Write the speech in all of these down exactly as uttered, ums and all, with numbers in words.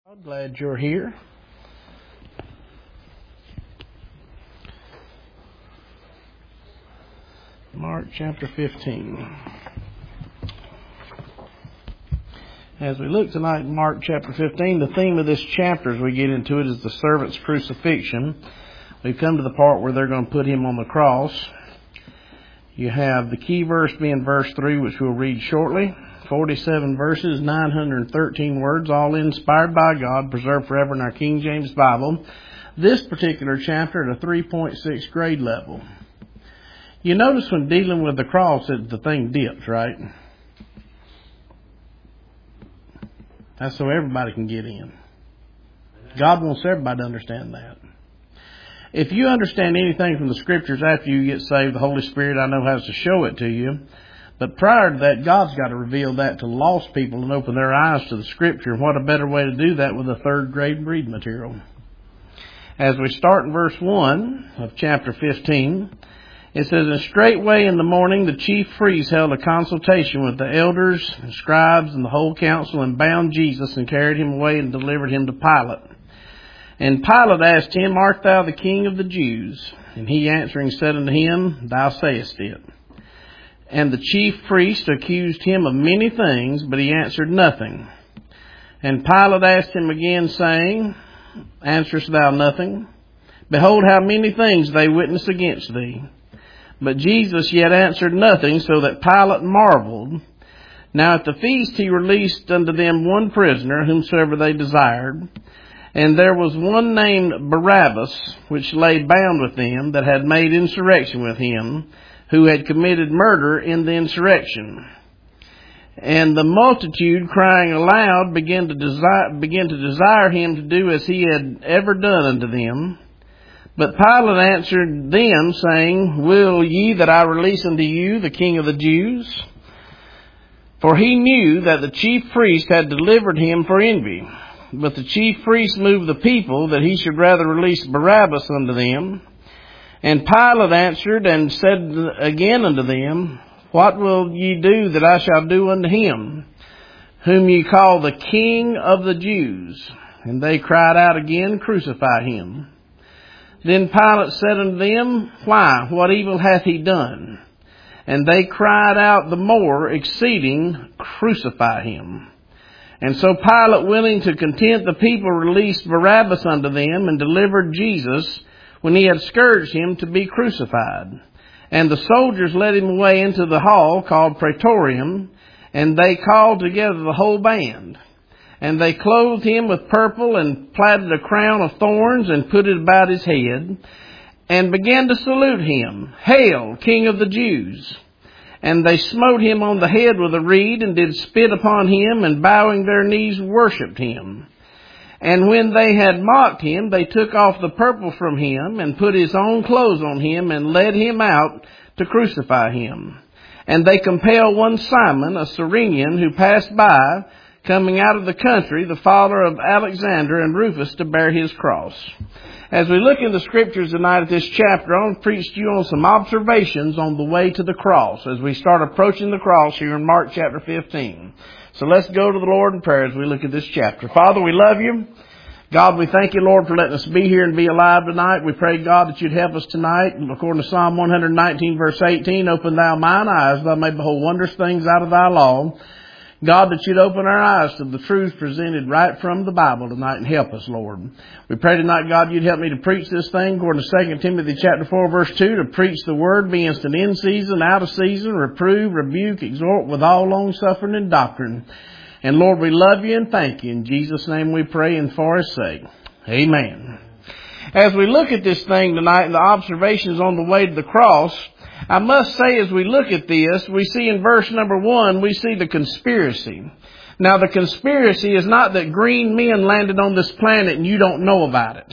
I'm glad you're here. Mark chapter fifteen. As we look tonight in Mark chapter fifteen, the theme of this chapter as we get into it is the servant's crucifixion. We've come to the part where they're going to put him on the cross. You have the key verse being verse three, which we'll read shortly. forty-seven verses, nine hundred thirteen words, all inspired by God, preserved forever in our King James Bible. This particular chapter at a three point six grade level. You notice when dealing with the cross that the thing dips, right? That's so everybody can get in. God wants everybody to understand that. If you understand anything from the Scriptures after you get saved, the Holy Spirit, I know, has to show it to you. But prior to that, God's got to reveal that to lost people and open their eyes to the Scripture. And what a better way to do that with a third grade reading material. As we start in verse one of chapter fifteen, it says, "And straightway in the morning the chief priests held a consultation with the elders and scribes and the whole council, and bound Jesus and carried him away and delivered him to Pilate. And Pilate asked him, Art thou the king of the Jews? And he answering said unto him, Thou sayest it. And the chief priest accused him of many things, but he answered nothing. And Pilate asked him again, saying, Answerest thou nothing? Behold, how many things they witness against thee. But Jesus yet answered nothing, so that Pilate marveled. Now at the feast he released unto them one prisoner, whomsoever they desired. And there was one named Barabbas, which lay bound with them, that had made insurrection with him, who had committed murder in the insurrection. And the multitude, crying aloud, began to desire, began to desire him to do as he had ever done unto them. But Pilate answered them, saying, Will ye that I release unto you the King of the Jews? For he knew that the chief priest had delivered him for envy. But the chief priest moved the people that he should rather release Barabbas unto them. And Pilate answered and said again unto them, What will ye do that I shall do unto him, whom ye call the King of the Jews? And they cried out again, Crucify him. Then Pilate said unto them, Why, what evil hath he done? And they cried out the more, exceeding, Crucify him. And so Pilate, willing to content the people, released Barabbas unto them, and delivered Jesus, when he had scourged him, to be crucified. And the soldiers led him away into the hall called Praetorium, and they called together the whole band. And they clothed him with purple, and platted a crown of thorns, and put it about his head, and began to salute him, Hail, King of the Jews! And they smote him on the head with a reed, and did spit upon him, and bowing their knees worshipped him. And when they had mocked him, they took off the purple from him, and put his own clothes on him, and led him out to crucify him. And they compelled one Simon, a Cyrenian, who passed by, coming out of the country, the father of Alexander and Rufus, to bear his cross. As we look in the Scriptures tonight at this chapter, I want to preach to you on some observations on the way to the cross as we start approaching the cross here in Mark chapter fifteen. So let's go to the Lord in prayer as we look at this chapter. Father, we love you. God, we thank you, Lord, for letting us be here and be alive tonight. We pray, God, that you'd help us tonight. According to Psalm one nineteen, verse eighteen, Open thou mine eyes, that I may behold wondrous things out of thy law. God, that you'd open our eyes to the truth presented right from the Bible tonight and help us, Lord. We pray tonight, God, you'd help me to preach this thing, according to Second Timothy chapter four, verse two, to preach the word, be instant in season, out of season, reprove, rebuke, exhort with all long suffering and doctrine. And Lord, we love you and thank you. In Jesus' name we pray and for his sake. Amen. As we look at this thing tonight and the observations on the way to the cross, I must say as we look at this, we see in verse number one, we see the conspiracy. Now the conspiracy is not that green men landed on this planet and you don't know about it.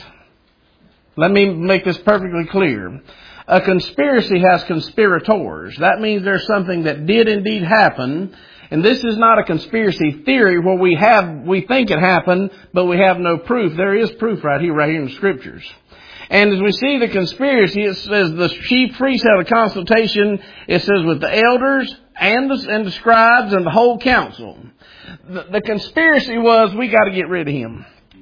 Let me make this perfectly clear. A conspiracy has conspirators. That means there's something that did indeed happen. And this is not a conspiracy theory where we have, we think it happened, but we have no proof. There is proof right here, right here in the Scriptures. And as we see the conspiracy, it says the chief priests had a consultation. It says with the elders and the, and the scribes and the whole council. The, the conspiracy was, we got to get rid of him.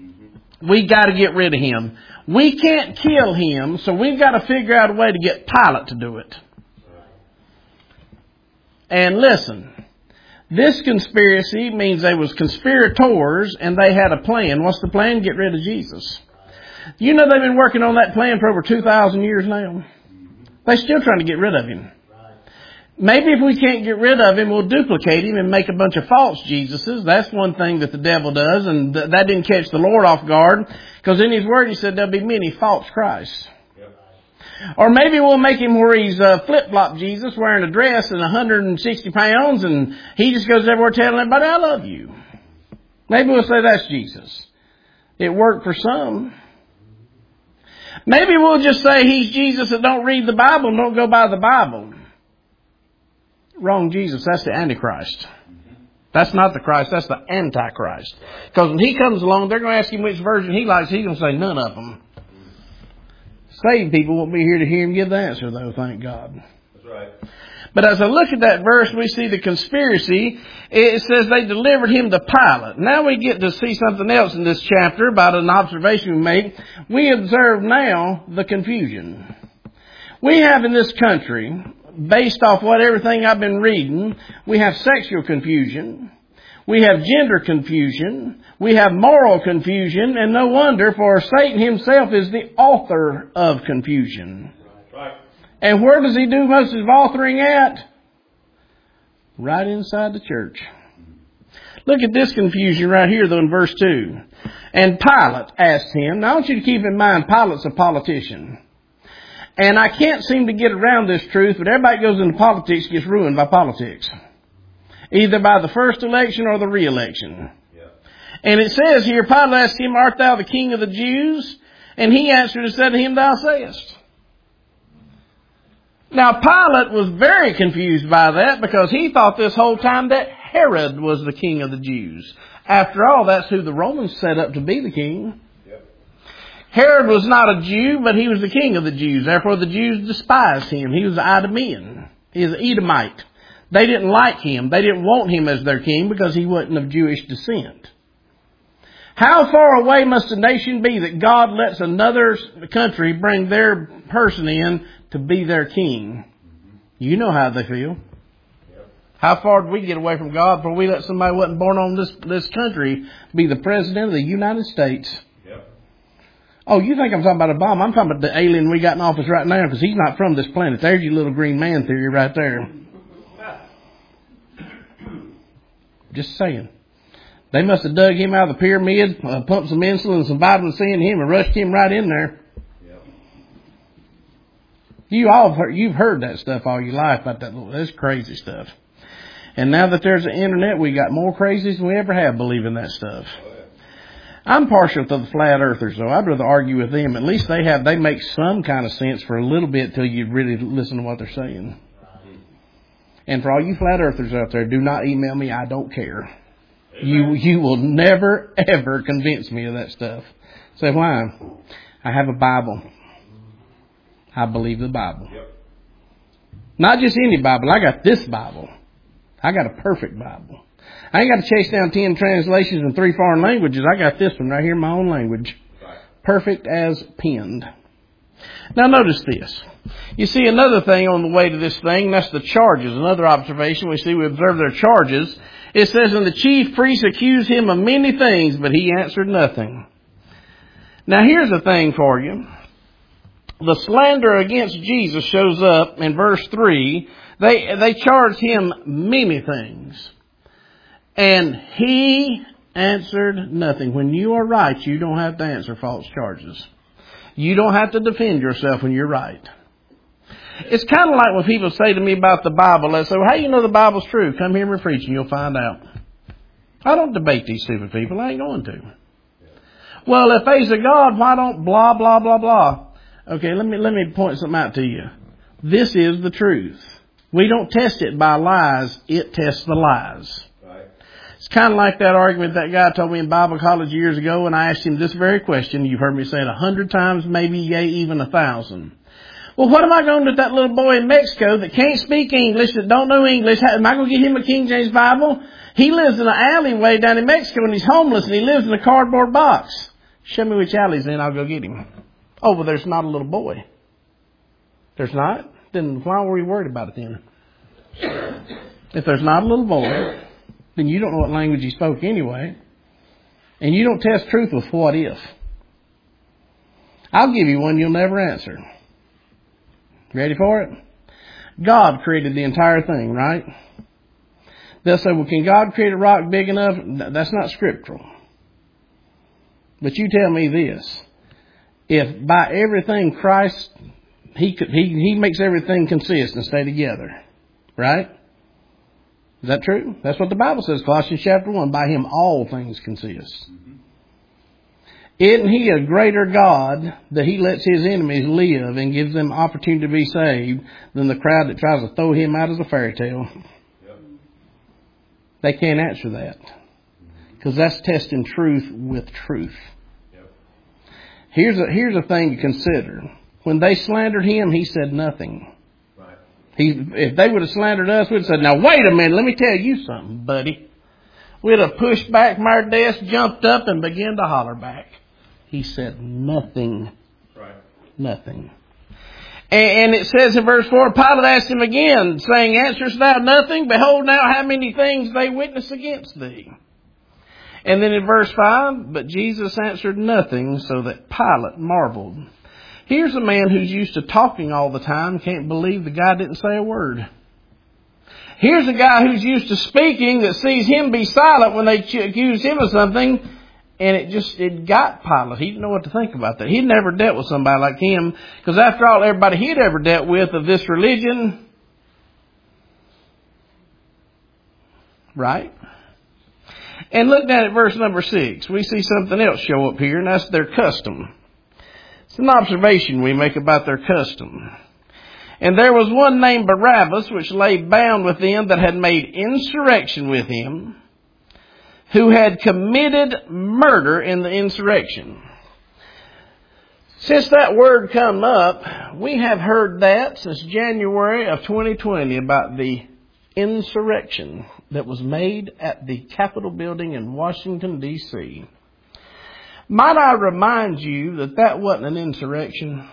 We got to get rid of him. We can't kill him, so we've got to figure out a way to get Pilate to do it. And listen, this conspiracy means they was conspirators and they had a plan. What's the plan? Get rid of Jesus. You know they've been working on that plan for over two thousand years now. They're still trying to get rid of him. Maybe if we can't get rid of him, we'll duplicate him and make a bunch of false Jesuses. That's one thing that the devil does, and th- that didn't catch the Lord off guard, because in his word he said there'll be many false Christs. Yep. Or maybe we'll make him where he's uh, flip-flop Jesus, wearing a dress and one hundred sixty pounds, and he just goes everywhere telling everybody, I love you. Maybe we'll say that's Jesus. It worked for some. Maybe we'll just say he's Jesus that don't read the Bible and don't go by the Bible. Wrong Jesus. That's the Antichrist. That's not the Christ. That's the Antichrist. Because when he comes along, they're going to ask him which version he likes. He's going to say none of them. Saved people won't be here to hear him give the answer, though, thank God. That's right. But as I look at that verse, we see the conspiracy. It says they delivered him to Pilate. Now we get to see something else in this chapter about an observation we make. We observe now the confusion. We have in this country, based off what everything I've been reading, we have sexual confusion, we have gender confusion, we have moral confusion, and no wonder, for Satan himself is the author of confusion. Right. And where does he do most of his authoring at? Right inside the church. Look at this confusion right here, though, in verse two. And Pilate asked him. Now I want you to keep in mind, Pilate's a politician. And I can't seem to get around this truth, but everybody goes into politics gets ruined by politics. Either by the first election or the re-election. Yeah. And it says here, Pilate asked him, art thou the king of the Jews? And he answered and said to him, thou sayest. Now Pilate was very confused by that, because he thought this whole time that Herod was the king of the Jews. After all, that's who the Romans set up to be the king. Herod was not a Jew, but he was the king of the Jews. Therefore, the Jews despised him. He was an Idumean. He was an Edomite. They didn't like him. They didn't want him as their king because he wasn't of Jewish descent. How far away must a nation be that God lets another country bring their person in to be their king? You know how they feel. How far did we get away from God before we let somebody who wasn't born on this, this country be the president of the United States? Oh, you think I'm talking about Obama? I'm talking about the alien we got in office right now, because he's not from this planet. There's your little green man theory right there. Just saying. They must have dug him out of the pyramid, uh, pumped some insulin and some vitamin C in him, and rushed him right in there. Yep. You all have heard, you've heard that stuff all your life about that little, that's crazy stuff. And now that there's the internet, we got more crazies than we ever have believing that stuff. I'm partial to the flat earthers, though. I'd rather argue with them. At least they have, they make some kind of sense for a little bit till you really listen to what they're saying. And for all you flat earthers out there, do not email me. I don't care. You, you will never, ever convince me of that stuff. Say, why? I have a Bible. I believe the Bible. Not just any Bible. I got this Bible. I got a perfect Bible. I ain't got to chase down ten translations in three foreign languages. I got this one right here in my own language. Perfect as penned. Now notice this. You see another thing on the way to this thing, that's the charges. Another observation we see, we observe their charges. It says, and the chief priests accused him of many things, but he answered nothing. Now here's the thing for you. The slander against Jesus shows up in verse three. They, they charged him many things. And he answered nothing. When you are right, you don't have to answer false charges. You don't have to defend yourself when you're right. It's kind of like when people say to me about the Bible, they say, well, how do you know the Bible's true? Come hear me preach and you'll find out. I don't debate these stupid people. I ain't going to. Well, if there's a God, why don't blah, blah, blah, blah? Okay, let me, let me point something out to you. This is the truth. We don't test it by lies. It tests the lies. It's kind of like that argument that guy told me in Bible college years ago, and I asked him this very question. You've heard me say it a hundred times, maybe yea, even a thousand. Well, what am I going to do with that little boy in Mexico that can't speak English, that don't know English? Am I going to get him a King James Bible? He lives in an alleyway down in Mexico, and he's homeless, and he lives in a cardboard box. Show me which alley's in, I'll go get him. Oh, well, there's not a little boy. There's not? Then why were we worried about it then? If there's not a little boy, then you don't know what language he spoke anyway. And you don't test truth with what if. I'll give you one you'll never answer. Ready for it? God created the entire thing, right? They'll say, well, can God create a rock big enough? That's not scriptural. But you tell me this. If by everything Christ, he, could, he, he makes everything consist and stay together. Right? Is that true? That's what the Bible says, Colossians chapter one. By him all things consist. Mm-hmm. Isn't he a greater God that he lets his enemies live and gives them opportunity to be saved than the crowd that tries to throw him out as a fairy tale? Yep. They can't answer that. Because that's testing truth with truth. Yep. Here's a, here's a thing to consider. When they slandered him, he said nothing. Right. He, if they would have slandered us, we'd have said, now wait a minute, let me tell you something, buddy. We'd have pushed back from our desk, jumped up, and began to holler back. He said nothing. Right. Nothing. And, and it says in verse four, Pilate asked him again, saying, answerest thou nothing? Behold now how many things they witness against thee. And then in verse five, but Jesus answered nothing, so that Pilate marveled. Here's a man who's used to talking all the time, can't believe the guy didn't say a word. Here's a guy who's used to speaking that sees him be silent when they accuse him of something. And it just, it got Pilate. He didn't know what to think about that. He'd never dealt with somebody like him. Because after all, everybody he'd ever dealt with of this religion. Right? And look down at verse number six. We see something else show up here, and that's their custom. It's an observation we make about their custom. And there was one named Barabbas, which lay bound with them that had made insurrection with him, who had committed murder in the insurrection. Since that word come up, we have heard that since January of twenty twenty about the insurrection that was made at the Capitol building in Washington, D C Might I remind you that that wasn't an insurrection?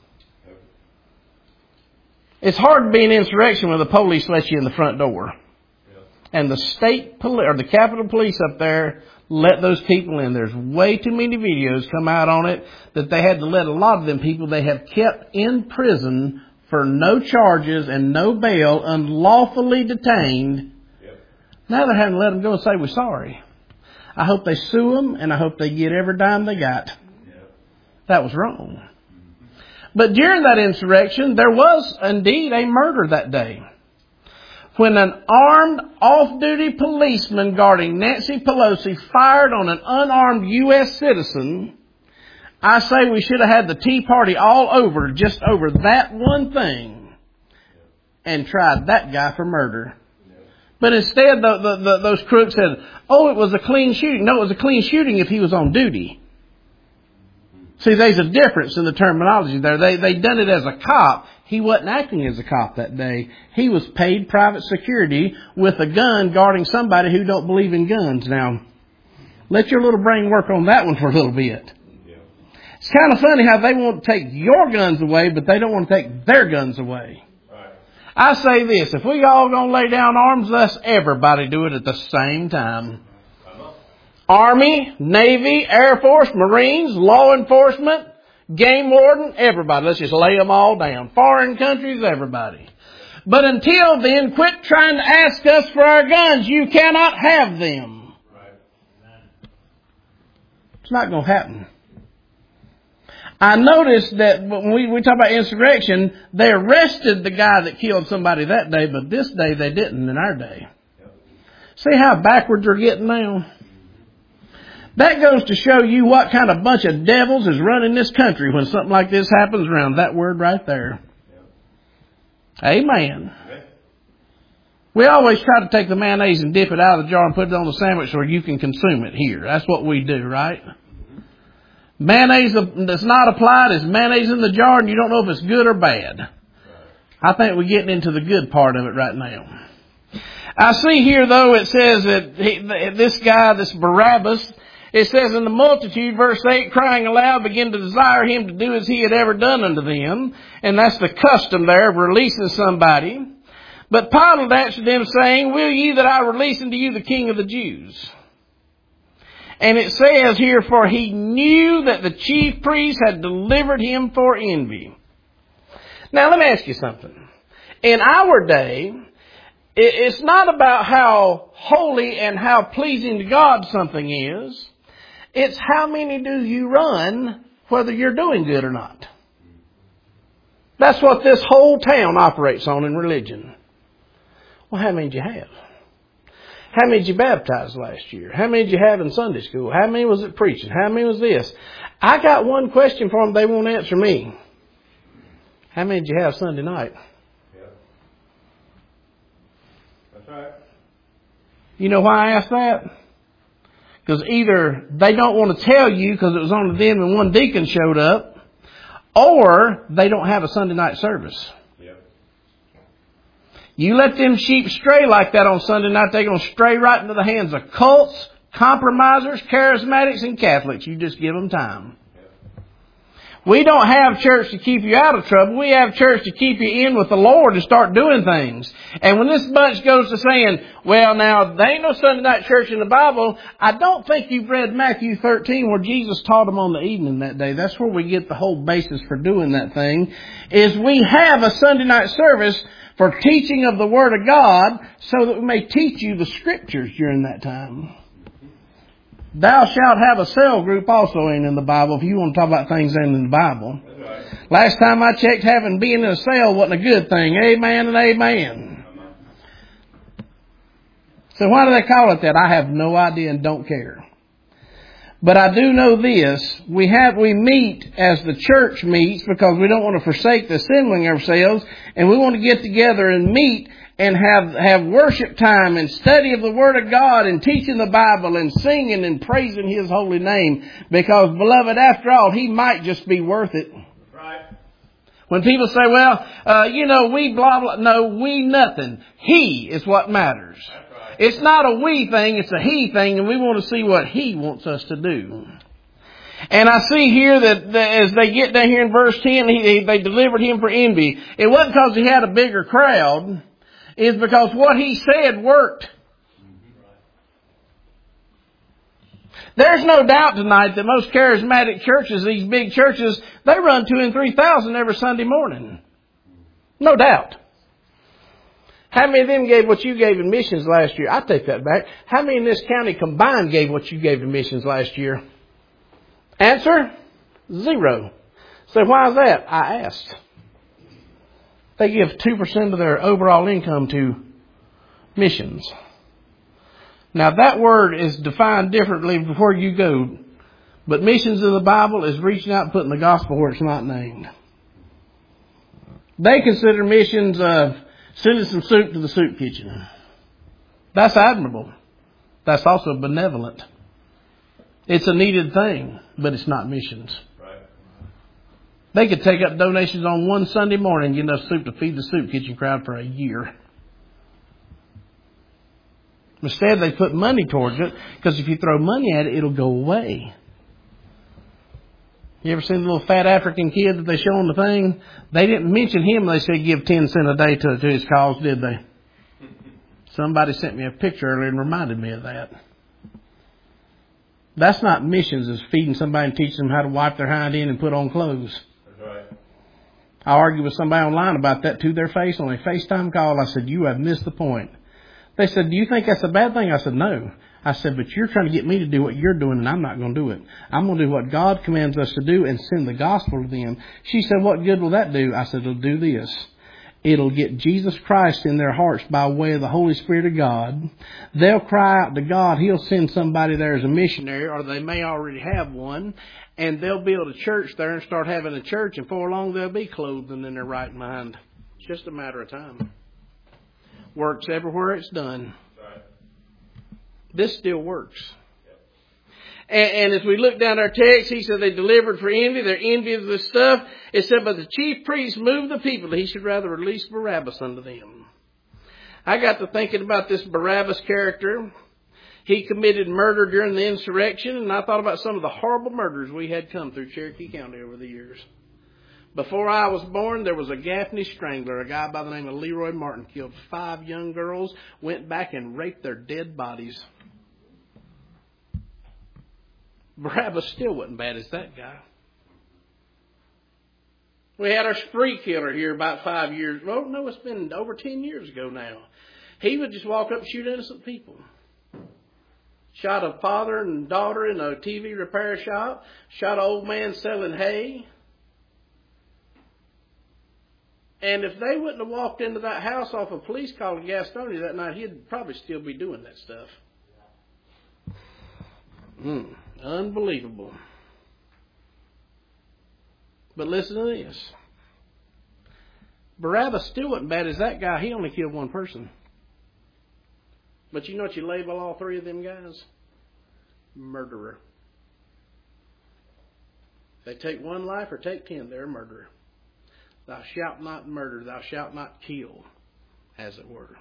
It's hard to be an insurrection when the police let you in the front door. And the state police, or the Capitol Police up there, let those people in. There's way too many videos come out on it that they had to let a lot of them people they have kept in prison for no charges and no bail, unlawfully detained. Yep. Now they're having to let them go and say, we're sorry. I hope they sue them, and I hope they get every dime they got. Yep. That was wrong. Mm-hmm. But during that insurrection, there was indeed a murder that day. When an armed off-duty policeman guarding Nancy Pelosi fired on an unarmed U S citizen, I say we should have had the Tea Party all over, just over that one thing, and tried that guy for murder. But instead, the, the, the, those crooks said, oh, it was a clean shooting. No, it was a clean shooting if he was on duty. See, there's a difference in the terminology there. They they done it as a cop. He wasn't acting as a cop that day. He was paid private security with a gun guarding somebody who don't believe in guns. Now, let your little brain work on that one for a little bit. Yeah. It's kind of funny how they want to take your guns away, but they don't want to take their guns away. Right. I say this, if we all going to lay down arms, let's everybody do it at the same time. Army, Navy, Air Force, Marines, law enforcement, game warden, everybody. Let's just lay them all down. Foreign countries, everybody. But until then, quit trying to ask us for our guns. You cannot have them. Right. It's not going to happen. I noticed that when we, we talk about insurrection, they arrested the guy that killed somebody that day, but this day they didn't in our day. Yep. See how backwards we're getting now? That goes to show you what kind of bunch of devils is running this country when something like this happens around that word right there. Yeah. Amen. Okay. We always try to take the mayonnaise and dip it out of the jar and put it on the sandwich so you can consume it here. That's what we do, right? Mm-hmm. Mayonnaise that's not applied is mayonnaise in the jar and you don't know if it's good or bad. Right. I think we're getting into the good part of it right now. I see here, though, it says that he, this guy, this Barabbas, It says, and the multitude, verse eight, crying aloud, began to desire him to do as he had ever done unto them. And that's the custom there of releasing somebody. But Pilate answered them, saying, will ye that I release unto you the King of the Jews? And it says here, for he knew that the chief priests had delivered him for envy. Now let me ask you something. In our day, it's not about how holy and how pleasing to God something is. It's how many do you run, whether you're doing good or not. That's what this whole town operates on in religion. Well, how many did you have? How many did you baptize last year? How many did you have in Sunday school? How many was it preaching? How many was this? I got one question for them they won't answer me. How many did you have Sunday night? Yep. That's right. You know why I ask that? Because either they don't want to tell you because it was only them and one deacon showed up, or they don't have a Sunday night service. Yep. You let them sheep stray like that on Sunday night, they're going to stray right into the hands of cults, compromisers, charismatics, and Catholics. You just give them time. We don't have church to keep you out of trouble. We have church to keep you in with the Lord and start doing things. And when this bunch goes to saying, well, now, there ain't no Sunday night church in the Bible, I don't think you've read Matthew thirteen where Jesus taught them on the evening that day. That's where we get the whole basis for doing that thing, is we have a Sunday night service for teaching of the Word of God so that we may teach you the Scriptures during that time. Thou shalt have a cell group also ain't in the Bible if you want to talk about things ain't in the Bible. Right. Last time I checked, having being in a cell wasn't a good thing. Amen and amen. So why do they call it that? I have no idea and don't care. But I do know this. We have, we meet as the church meets because we don't want to forsake the assembling ourselves, and we want to get together and meet and have, have worship time and study of the Word of God and teaching the Bible and singing and praising His holy name. Because, beloved, after all, He might just be worth it. Right. When people say, well, uh, you know, we blah, blah. No, we nothing. He is what matters. Right. It's not a we thing, it's a He thing, and we want to see what He wants us to do. And I see here that, that as they get down here in verse ten, he, they delivered Him for envy. It wasn't because He had a bigger crowd. Is because what He said worked. There's no doubt tonight that most charismatic churches, these big churches, they run two and three thousand every Sunday morning. No doubt. How many of them gave what you gave in missions last year? I take that back. How many in this county combined gave what you gave in missions last year? Answer? Zero. So why is that? I asked. They give two percent of their overall income to missions. Now that word is defined differently before you go. But missions in the Bible is reaching out and putting the gospel where it's not named. They consider missions uh, sending some soup to the soup kitchen. That's admirable. That's also benevolent. It's a needed thing, but it's not missions. They could take up donations on one Sunday morning and get enough soup to feed the soup kitchen crowd for a year. Instead, they put money towards it, because if you throw money at it, it'll go away. You ever seen the little fat African kid that they show on the thing? They didn't mention him. They said give ten cents a day to, to his cause, did they? Somebody sent me a picture earlier and reminded me of that. That's not missions, it's feeding somebody and teaching them how to wipe their hind end and put on clothes. Right. I argued with somebody online about that to their face on a FaceTime call. I said, you have missed the point. They said, do you think that's a bad thing? I said, no. I said, but you're trying to get me to do what you're doing, and I'm not going to do it. I'm going to do what God commands us to do and send the gospel to them. She said, what good will that do? I said, it'll do this. It'll get Jesus Christ in their hearts by way of the Holy Spirit of God. They'll cry out to God. He'll send somebody there as a missionary, or they may already have one, and they'll build a church there and start having a church, and before long they'll be clothed and in their right mind. It's just a matter of time. Works everywhere it's done. This still works. And, and as we look down our text, he said they delivered for envy. They're envy of this stuff. It said, but the chief priests moved the people that he should rather release Barabbas unto them. I got to thinking about this Barabbas character. He committed murder during the insurrection, and I thought about some of the horrible murders we had come through Cherokee County over the years. Before I was born, there was a Gaffney Strangler, a guy by the name of Leroy Martin, killed five young girls, went back and raped their dead bodies. Barabbas still wasn't bad as that guy. We had our spree killer here about five years. Well, no, it's been over ten years ago now. He would just walk up and shoot innocent people. Shot a father and daughter in a T V repair shop. Shot an old man selling hay. And if they wouldn't have walked into that house off a police call in Gastonia that night, he'd probably still be doing that stuff. Mm, unbelievable. But listen to this. Barabbas still wasn't bad as that guy. He only killed one person. But you know what you label all three of them guys? Murderer. They take one life or take ten, they're a murderer. Thou shalt not murder, thou shalt not kill, as it were.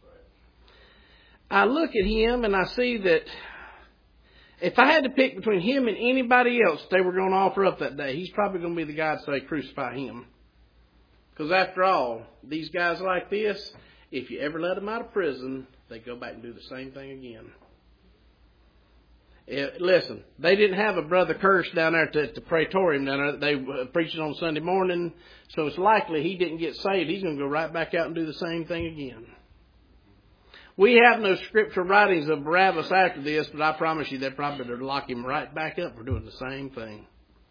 I look at him and I see that if I had to pick between him and anybody else they were going to offer up that day, he's probably going to be the guy to say crucify him. Because after all, these guys like this, if you ever let them out of prison, they go back and do the same thing again. It, listen, they didn't have a Brother Kirsch down there at the Praetorium down there. They were preaching on Sunday morning. So it's likely he didn't get saved. He's going to go right back out and do the same thing again. We have no scriptural writings of Barabbas after this, but I promise you they're probably going to lock him right back up for doing the same thing.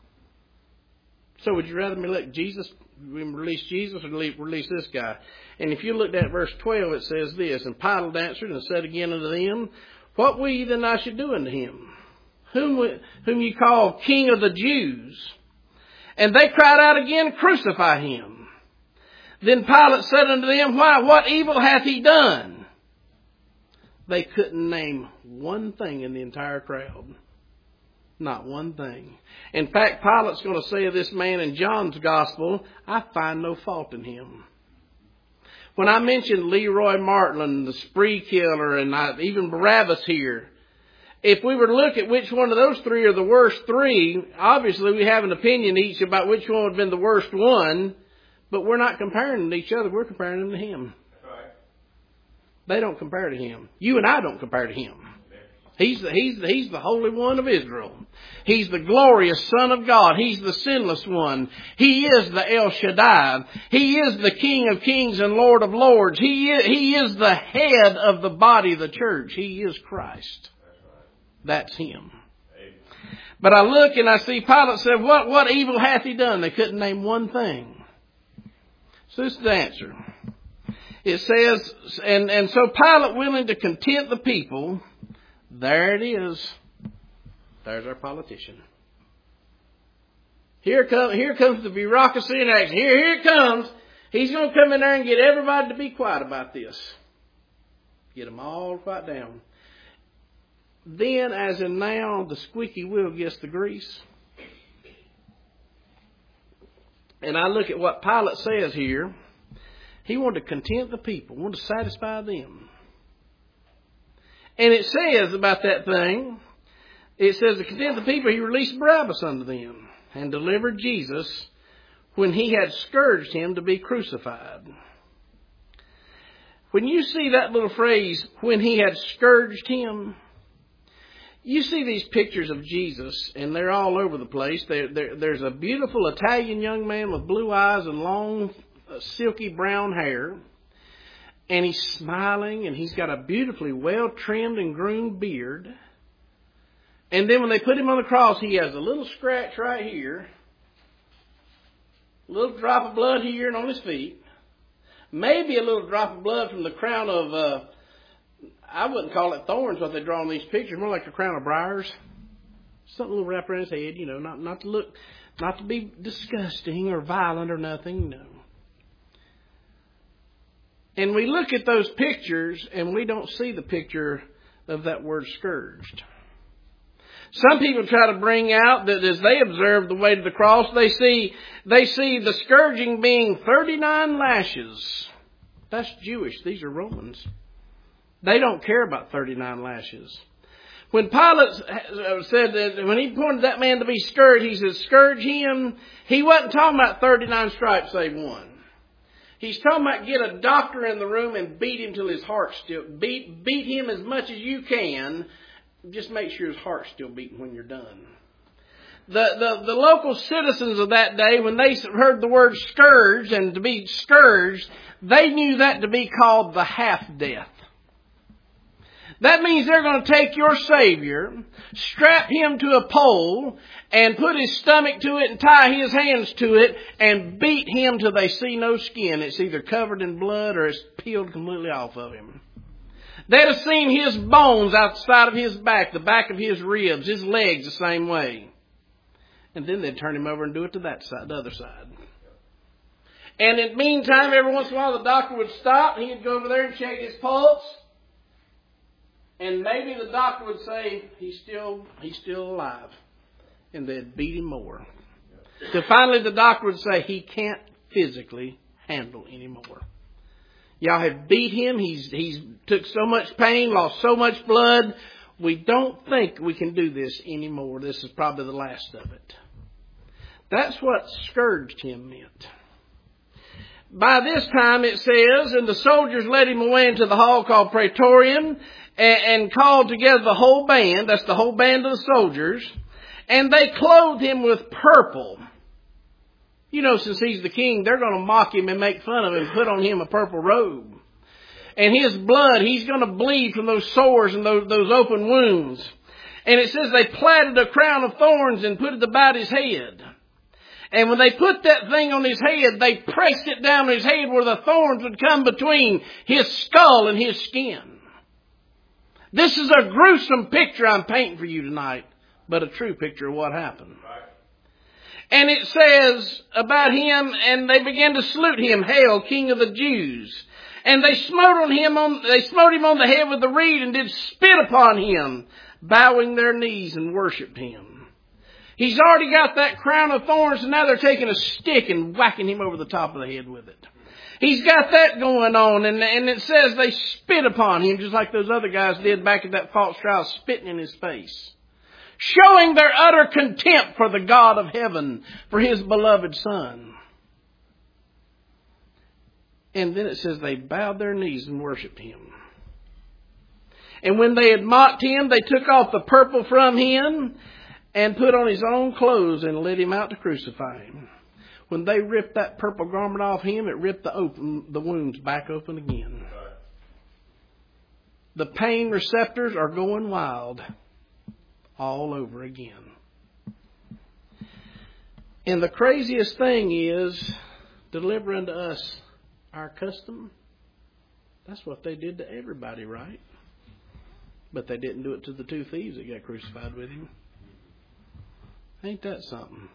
So would you rather me let Jesus, we release Jesus or release this guy? And if you looked at verse twelve, it says this, and Pilate answered and said again unto them, what will ye then I should do unto him? Whom, whom ye call King of the Jews? And they cried out again, crucify him. Then Pilate said unto them, why, what evil hath he done? They couldn't name one thing in the entire crowd. Not one thing. In fact, Pilate's going to say of this man in John's gospel, I find no fault in him. When I mentioned Leroy Martin, the spree killer, and I, even Barabbas here, if we were to look at which one of those three are the worst three, obviously we have an opinion each about which one would have been the worst one, but we're not comparing them to each other. We're comparing them to him. Right. They don't compare to him. You and I don't compare to him. He's the, he's the, he's the Holy One of Israel. He's the glorious Son of God. He's the sinless one. He is the El Shaddai. He is the King of Kings and Lord of Lords. He is, he is the head of the body of the church. He is Christ. That's him. But I look and I see Pilate said, what, what evil hath he done? They couldn't name one thing. So this is the answer. It says, and, and so Pilate, willing to content the people, there it is. There's our politician. Here comes, here comes the bureaucracy in action. Here, here it comes. He's going to come in there and get everybody to be quiet about this. Get them all quiet down. Then, as in now, the squeaky wheel gets the grease. And I look at what Pilate says here. He wanted to content the people, wanted to satisfy them. And it says about that thing, it says to content the people, he released Barabbas unto them and delivered Jesus when he had scourged him to be crucified. When you see that little phrase, when he had scourged him, you see these pictures of Jesus, and they're all over the place. They're, they're, there's a beautiful Italian young man with blue eyes and long, uh, silky brown hair. And he's smiling, and he's got a beautifully well-trimmed and groomed beard. And then when they put him on the cross, he has a little scratch right here. A little drop of blood here and on his feet. Maybe a little drop of blood from the crown of... Uh, I wouldn't call it thorns, what they draw on these pictures, more like a crown of briars. Something little wrapped around his head, you know, not, not to look, not to be disgusting or violent or nothing, no. And we look at those pictures and we don't see the picture of that word scourged. Some people try to bring out that as they observe the way to the cross, they see, they see the scourging being thirty-nine lashes. That's Jewish. These are Romans. They don't care about thirty-nine lashes. When Pilate said that, when he pointed that man to be scourged, he said, scourge him. He wasn't talking about thirty-nine stripes save one. He's talking about get a doctor in the room and beat him till his heart still, beat, beat him as much as you can. Just make sure his heart's still beating when you're done. The, the, the local citizens of that day, when they heard the word scourged and to be scourged, they knew that to be called the half-death. That means they're going to take your Savior, strap him to a pole, and put his stomach to it and tie his hands to it and beat him till they see no skin. It's either covered in blood or it's peeled completely off of him. They'd have seen his bones outside of his back, the back of his ribs, his legs the same way. And then they'd turn him over and do it to that side, the other side. And in the meantime, every once in a while the doctor would stop and he'd go over there and check his pulse. And maybe the doctor would say, he's still, he's still alive. And they'd beat him more. So finally the doctor would say, he can't physically handle anymore. Y'all have beat him. He's, he's took so much pain, lost so much blood. We don't think we can do this anymore. This is probably the last of it. That's what scourged him meant. By this time it says, and the soldiers led him away into the hall called Praetorium, and, and called together the whole band. That's the whole band of the soldiers. And they clothed him with purple. You know, since he's the king, they're going to mock him and make fun of him and put on him a purple robe. And his blood, he's going to bleed from those sores and those, those open wounds. And it says they platted a crown of thorns and put it about his head. And when they put that thing on his head, they pressed it down on his head where the thorns would come between his skull and his skin. This is a gruesome picture I'm painting for you tonight, but a true picture of what happened. And it says about him, and they began to salute him, Hail, King of the Jews. And they smote on him on, they smote him on the head with the reed and did spit upon him, bowing their knees and worshipped him. He's already got that crown of thorns, and now they're taking a stick and whacking him over the top of the head with it. He's got that going on, and, and it says they spit upon him, just like those other guys did back at that false trial, spitting in his face. Showing their utter contempt for the God of heaven, for his beloved Son. And then it says they bowed their knees and worshipped him. And when they had mocked him, they took off the purple from him and put on his own clothes and led him out to crucify him. When they ripped that purple garment off him, it ripped the open, the wounds back open again. The pain receptors are going wild all over again. And the craziest thing is, deliver unto us our custom. That's what they did to everybody, right? But they didn't do it to the two thieves that got crucified with him. Ain't that something?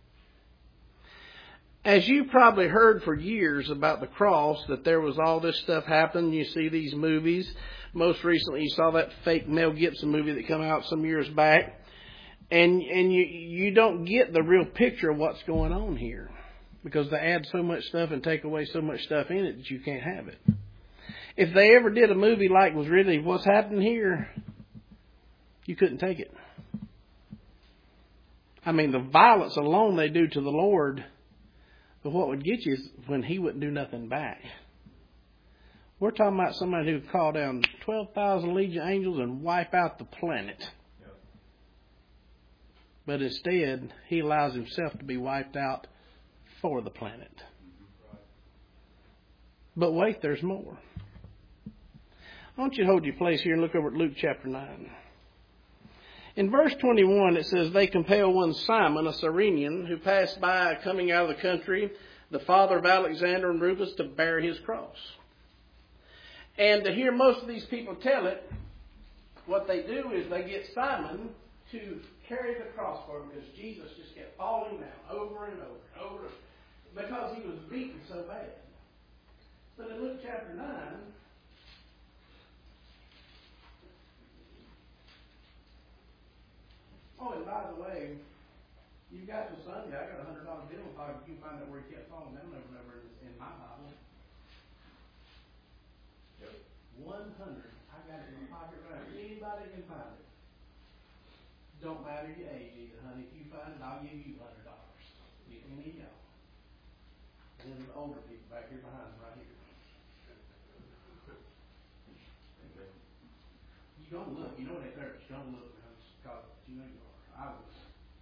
As you probably heard for years about the cross, that there was all this stuff happening. You see these movies. Most recently, you saw that fake Mel Gibson movie that came out some years back. And and you you don't get the real picture of what's going on here. Because they add so much stuff and take away so much stuff in it that you can't have it. If they ever did a movie like was really what's happening here, you couldn't take it. I mean, the violence alone they do to the Lord, but what would get you is when he wouldn't do nothing back. We're talking about somebody who would call down twelve thousand legion angels and wipe out the planet. Yep. But instead, he allows himself to be wiped out for the planet. Right. But wait, there's more. I want you to hold your place here and look over at Luke chapter nine. In verse twenty-one, it says, they compel one Simon, a Cyrenian, who passed by coming out of the country, the father of Alexander and Rufus, to bear his cross. And to hear most of these people tell it, what they do is they get Simon to carry the cross for him, because Jesus just kept falling down over and over and over, because he was beaten so bad. But in Luke chapter nine, oh, and by the way, you got till Sunday, I got a hundred dollar bill. If you can find out where he kept falling down over and over in my Bible. Yep. One hundred. I got it in my pocket right now. Anybody can find it. Don't matter your age either, honey. If you find it, I'll give you one hundred dollars. Get any of y'all. And then the older people back here behind them, right here. You don't look. You know that there, but you don't look. Because you know you are. I was.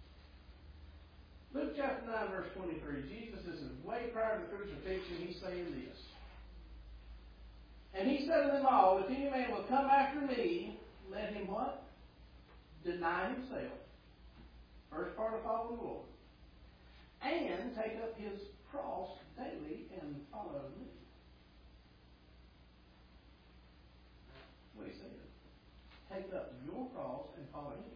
Luke chapter nine, verse twenty-three. Jesus, this is way prior to the crucifixion. He's saying this. And he said to them all, if any man will come after me, let him what? Deny himself. First part of following the Lord. And take up his cross daily and follow me. That's what he said. Take up your cross and follow him.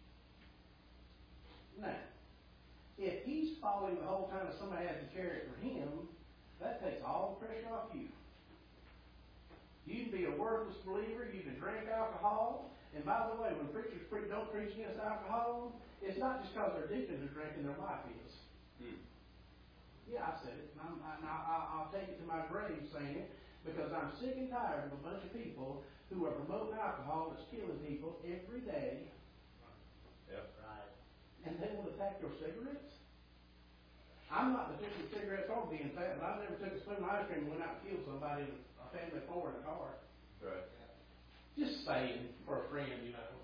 Now, if he's following the whole time that somebody has to carry it for him, that takes all the pressure off you. You can be a worthless believer. You can drink alcohol. And by the way, when preachers pre- don't preach against alcohol, it's not just because their deacons are drinking, their wife is. Hmm. Yeah, I said it. And, I'm, I, and I'll, I'll take it to my grave saying it, because I'm sick and tired of a bunch of people who are promoting alcohol that's killing people every day. Yep. Right. And they will attack your cigarettes. I'm not defending cigarettes or being fat, but I never took a spoon of ice cream and went out and killed somebody, a family of four in a car. Right. Just saying for a friend, you know.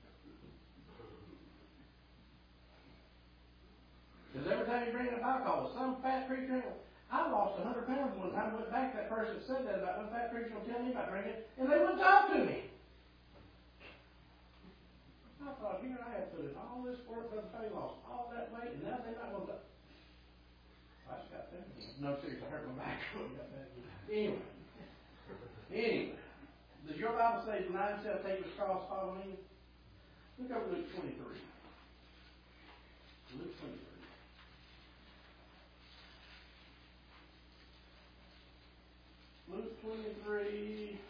Because every time you bring up alcohol, some fat preacher, I lost one hundred pounds one time. I went back to that person that said that about no fat preacher will tell me about drinking, and they wouldn't talk to me. I thought, here I have put in all this work, Brother Faye lost all that weight, and now they're not going to. I just got that again. No, seriously, I hurt my back. Anyway. Anyway. Does your Bible say, deny himself, take his cross, follow me? Look over Luke twenty-three. Luke twenty-three. Luke twenty-three.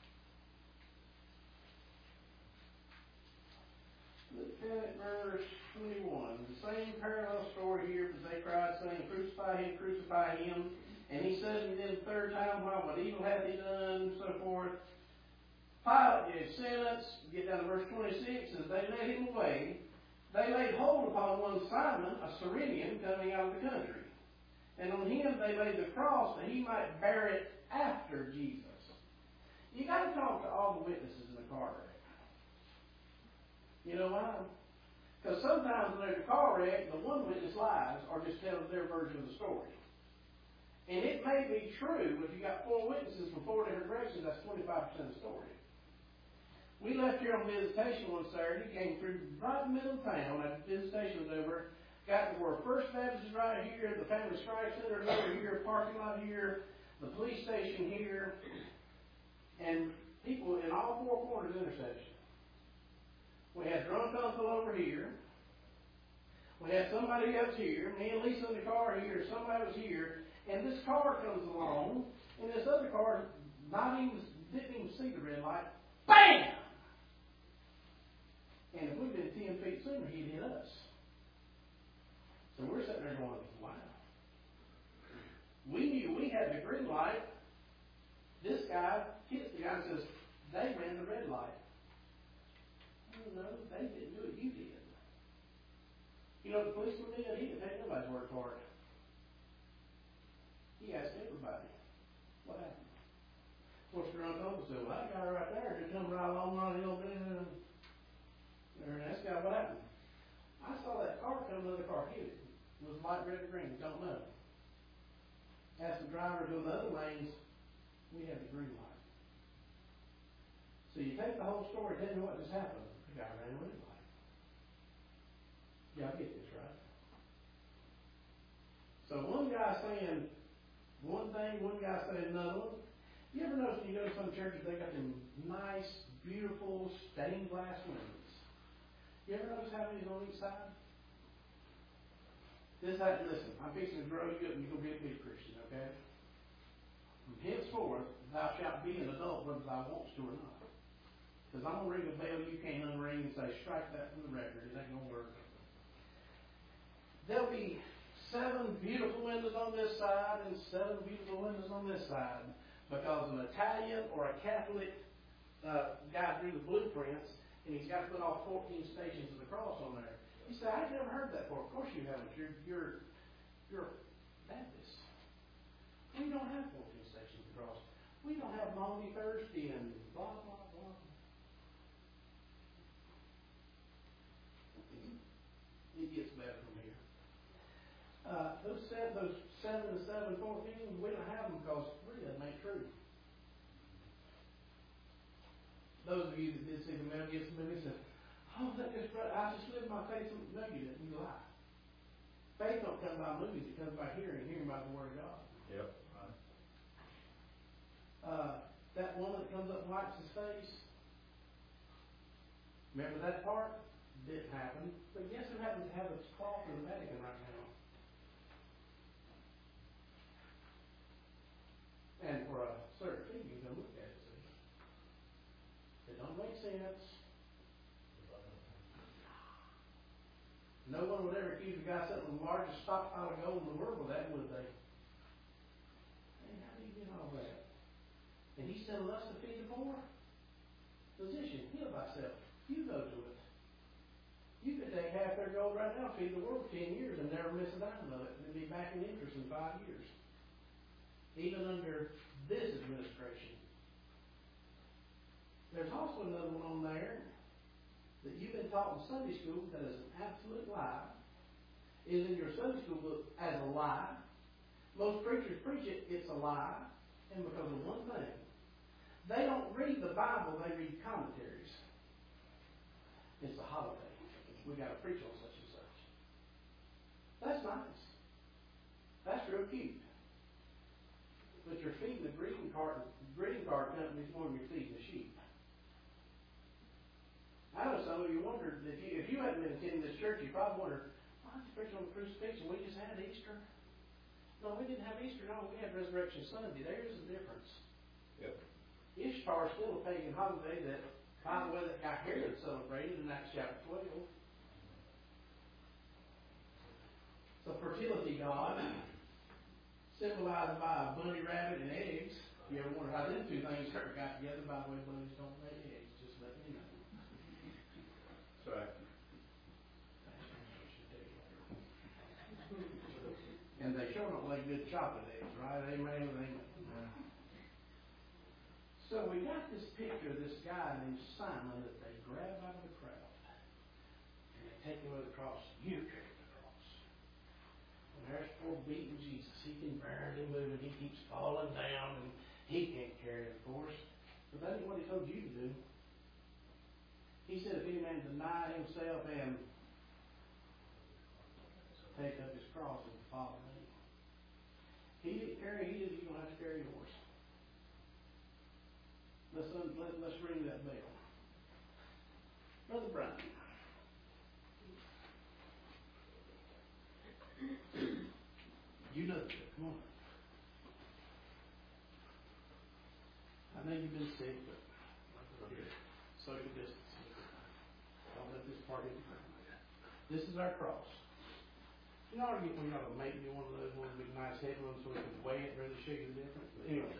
Look at verse twenty-one. The same parallel story here, but they cried, saying, crucify him, crucify him. And he said to them the third time, well, what evil hath he done, and so forth. Pilate gave sentence, get down to verse twenty-six, as they led him away, they laid hold upon one Simon, a Cyrenian, coming out of the country. And on him they laid the cross, that he might bear it after Jesus. You got to talk to all the witnesses in the car wreck. You know why? Because sometimes when there's a car wreck, the one witness lies or just tells their version of the story. And it may be true, if you got four witnesses from four different directions, that's twenty-five percent of the story. We left here on visitation one Saturday, came through right in the middle of town after visitation was over, got to where First Baptist is right here, the Family Strike Center is over here, parking lot here, the police station here, and people in all four corners of the intersection. We had drunk uncle over here. We had somebody else here. Me and Lisa in the car here. Somebody was here. And this car comes along, and this other car not even, didn't even see the red light. Bam! And if we'd been ten feet sooner, he'd hit us. So we're sitting there going, wow. We knew we had the green light. This guy hits the guy and says, they ran the red light. Oh, no, they didn't do it. You did. You know what the policeman did? He didn't take nobody's word for it. He asked everybody, what happened? Of course, the drunk uncle said, well, that guy right there just come right along on the hill. And asked the guy, what happened? I saw that car come, another car hit it. It was light red or green. Don't know. Asked the drivers on the other lanes, we had the green light. So you take the whole story, tell me what just happened. The guy ran a red light. Y'all get this, right? So one guy saying one thing, one guy saying another one. You ever notice when you go to some churches, they got them nice, beautiful, stained glass windows? You ever notice how many's on each side? This, that, listen, I'm fixing to grow you up and you're going to be a big Christian, okay? From henceforth, thou shalt be an adult whether thou wants to or not. Because I'm going to ring a bell you can't unring and say, strike that from the record. It ain't going to work. There'll be seven beautiful windows on this side and seven beautiful windows on this side. Because an Italian or a Catholic uh, guy drew the blueprints, and he's got to put all fourteen stations of the cross on there. You say, I've never heard that before. Of course you haven't. You're, you're, you're Baptist. We don't have fourteen stations of the cross. We don't have Maundy Thursday and blah, blah, blah. It gets better from here. Uh, those seven, those seven and seven, fourteen, we don't have them because three of them ain't true. Those of you that did see the Mel Gibson movie said, "Oh, that just I just lived my faith." No, you didn't. You lie. Faith don't come by movies; it comes by hearing, hearing by the Word of God. Yep. Right. Uh, that one that comes up and wipes his face. Remember that part? Didn't happen. But guess who happens to have a cloth in the Vatican right now? And for a certain fee, you can look at it, see. It don't make sense. No one would ever accuse a guy sitting on the largest stockpile of gold in the world with that, would they? Hey, how do you get all that? And he's telling us to feed the poor? Physician, heal thyself. You go to it. You could take half their gold right now, feed the world ten years, and never miss a dime of it, and be back in interest in five years. Even under this administration. There's also another one on there that you've been taught in Sunday school that is an absolute lie. Is in your Sunday school book as a lie. Most preachers preach it, it's a lie. And because of one thing. They don't read the Bible, they read commentaries. It's a holiday. We got to preach on such and such. That's nice. That's real cute. But you're feeding the greeting card, greeting card company more than you're feeding the sheep. I know some of you wondered, if you, if you hadn't been attending this church, you probably wondered, why did you preach on the crucifixion? We just had Easter. No, we didn't have Easter. No, we had Resurrection Sunday. There is a difference. Yep. Ishtar is still a pagan holiday that, by the way, that guy Herod celebrated in Acts chapter twelve. It's a fertility god, symbolized by a bunny rabbit and eggs. You ever wonder how them two things ever got together? By the way, bunnies don't lay eggs. Just let me know. That's right. And they sure don't lay good chocolate eggs, right? Amen. Amen. So we got this picture of this guy named Simon that they grab out of the crowd. And they take him to the cross. You carry the cross. And there's poor beaten Jesus. He can barely move and he keeps falling down and he can't carry it, of course. But that ain't what he told you to do. He said if any man deny himself and take up his cross and follow me. He didn't carry his, you don't have to carry yours. Let's, let, let's ring that bell. Brother Brian. You know that. Come on. I know you've been sick, but okay. Social distance. I'll let this part in. This is our cross. You know, I get when y'all make me one of those ones with nice heavy ones so we can weigh it and really show you the difference. But anyway.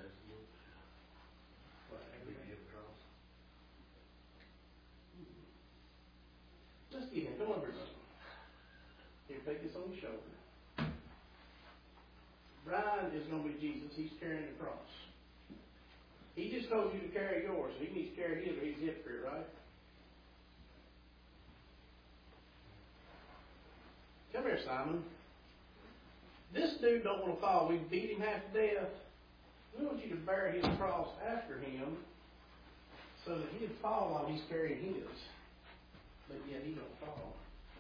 Let's get in. Come on, everybody. Here, take this on your shoulder. Brian is going to be Jesus. He's carrying the cross. He just told you to carry yours, so he needs to carry his or he's a hypocrite, right? Come here, Simon. This dude don't want to fall. We beat him half to death. We want you to bear his cross after him so that he'd fall while he's carrying his. But yet he don't fall.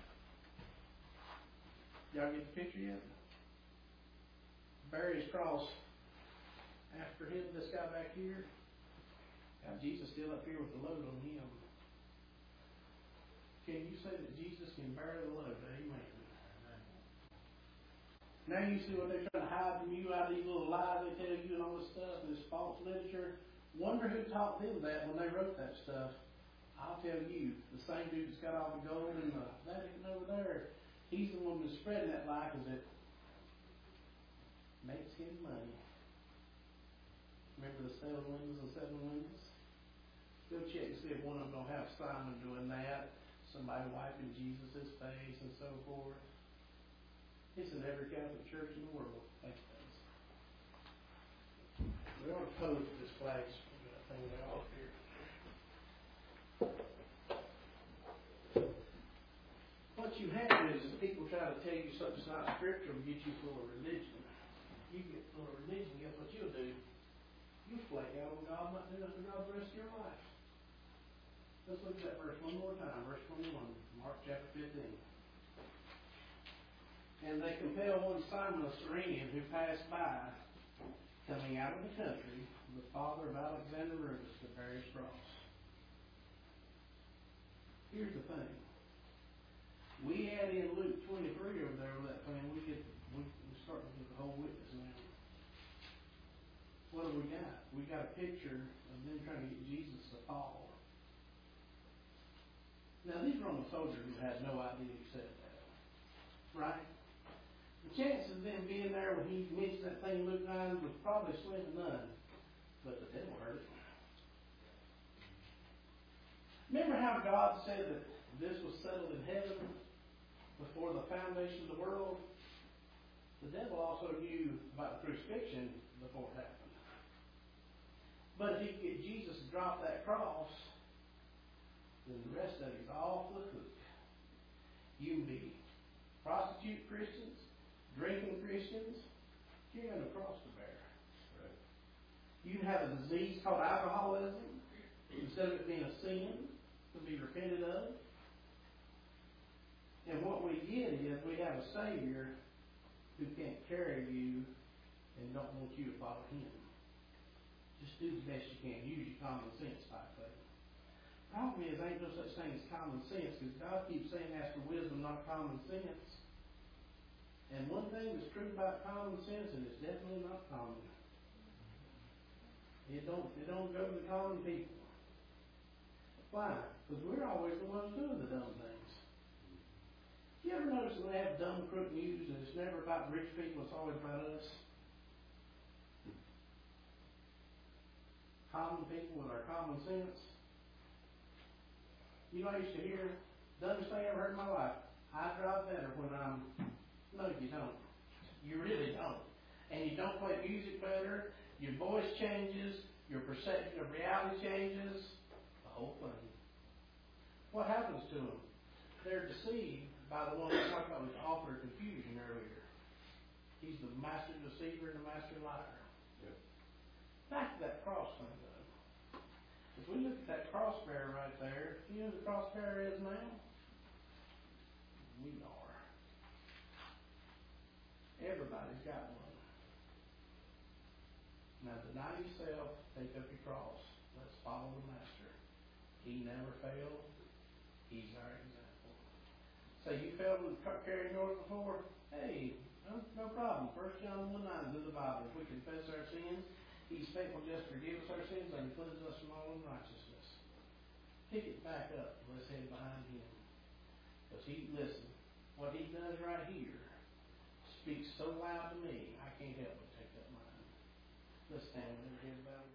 Y'all get the picture yet? Bear his cross after him, this guy back here. Now Jesus still up here with the load on him. Can you say that Jesus can bear the load? Amen. Now you see what they're trying to hide from you out of these little lies they tell you and all this stuff and this false literature. Wonder who taught them that when they wrote that stuff. I'll tell you, the same dude that's got all the gold in the Vatican over there, he's the one that's spreading that lie because it makes him money. Remember the seven windows and seven windows? Go check and see if one of them don't have Simon doing that. Somebody wiping Jesus' face and so forth. It's in every Catholic church in the world. Thank you. We ought to pose this flag. I think they all here. What you have is people try to tell you something's not scriptural to get you full of religion. You get full of religion, guess what you'll do? You flake out on God might do unto God the rest of your life. Let's look at that verse one more time. Verse twenty-one, Mark chapter fifteen. And they compelled one Simon of Cyrene who passed by, coming out of the country, the father of Alexander Rufus, to bear his cross. Here's the thing. We add in Luke twenty-three over there with that thing, we get we we're starting to get the whole witness now. What do we got? We got a picture of them trying to get Jesus to fall. Now these Roman soldiers who had no idea he said that. Right? The chances of them being there when he mentioned that thing in Luke nine was probably slim to none. But the devil heard it. Remember how God said that this was settled in heaven before the foundation of the world? The devil also knew about the crucifixion before it happened. But if he could get Jesus to drop that cross, then the rest of it is off the hook. You can be prostitute Christians, drinking Christians, you got a cross to bear. Right. You can have a disease called alcoholism, instead of it being a sin to be repented of. And what we get is we have a Savior who can't carry you and don't want you to follow Him. Just do the best you can. Use your common sense type thing. Problem is, ain't no such thing as common sense, because God keeps saying ask for wisdom, not common sense. And one thing that's true about common sense, and it's definitely not common. It don't, it don't go to the common people. Why? Because we're always the ones doing the dumb things. You ever notice when they have dumb crook news and it's never about rich people, it's always about us? Common people with our common sense. You know, I used to hear, dumbest thing I ever heard in my life, I drive better when I'm... No, you don't. You really don't. And you don't play music better, your voice changes, your perception of reality changes, the whole thing. What happens to them? They're deceived by the one we talked about with the author of confusion earlier. He's the master deceiver and the master liar. Yep. Back to that cross thing, though. If we look at that cross bearer right there, you know who the cross bearer is now? We are. Everybody's got one. Now deny yourself, take up your cross. Let's follow the Master. He never failed. He's our example. Say you failed with carrying yours before? Hey, no, no problem. First John one nine is in the Bible. If we confess our sins, He's faithful just to forgive us our sins and cleanse us from all unrighteousness. Pick it back up. Let's head behind Him. Because He, listen, what He does right here speaks so loud to me, I can't help but take that mind. Let's stand with our heads bowed.